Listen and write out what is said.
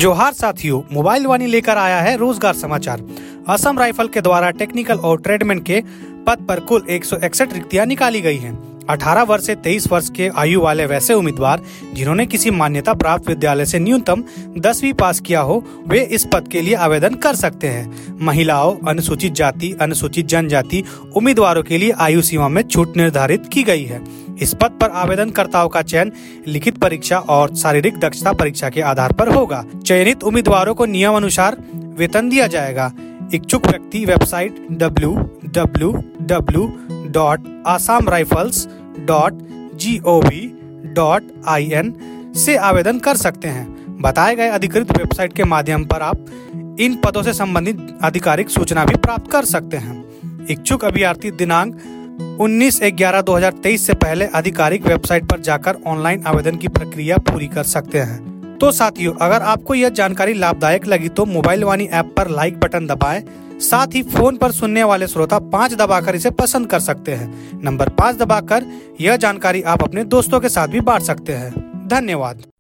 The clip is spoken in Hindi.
जोहार साथियों, मोबाइल वाणी लेकर आया है रोजगार समाचार। असम राइफल के द्वारा टेक्निकल और ट्रेडमैन के पद पर कुल 161 रिक्तियां निकाली गई हैं। 18 वर्ष से 23 वर्ष के आयु वाले वैसे उम्मीदवार जिन्होंने किसी मान्यता प्राप्त विद्यालय से न्यूनतम 10वीं पास किया हो, वे इस पद के लिए आवेदन कर सकते हैं। महिलाओं, अनुसूचित जाति, अनुसूचित जनजाति उम्मीदवारों के लिए आयु सीमा में छूट निर्धारित की गई है। इस पद पर आवेदनकर्ताओं का चयन लिखित परीक्षा और शारीरिक दक्षता परीक्षा के आधार पर होगा। चयनित उम्मीदवारों को नियम अनुसार वेतन दिया जाएगा। इच्छुक व्यक्ति वेबसाइट www.assamrifles.gov.in से आवेदन कर सकते हैं। बताए गए अधिकृत वेबसाइट के माध्यम पर आप इन पदों से संबंधित आधिकारिक सूचना भी प्राप्त कर सकते हैं। इच्छुक अभ्यर्थी दिनांक 19/11/2023 से पहले आधिकारिक वेबसाइट पर जाकर ऑनलाइन आवेदन की प्रक्रिया पूरी कर सकते हैं। तो साथियों, अगर आपको यह जानकारी लाभदायक लगी तो मोबाइल वाणी ऐप पर लाइक बटन दबाएं। साथ ही फोन पर सुनने वाले श्रोता 5 दबाकर इसे पसंद कर सकते हैं। नंबर 5 दबाकर यह जानकारी आप अपने दोस्तों के साथ भी बांट सकते हैं। धन्यवाद।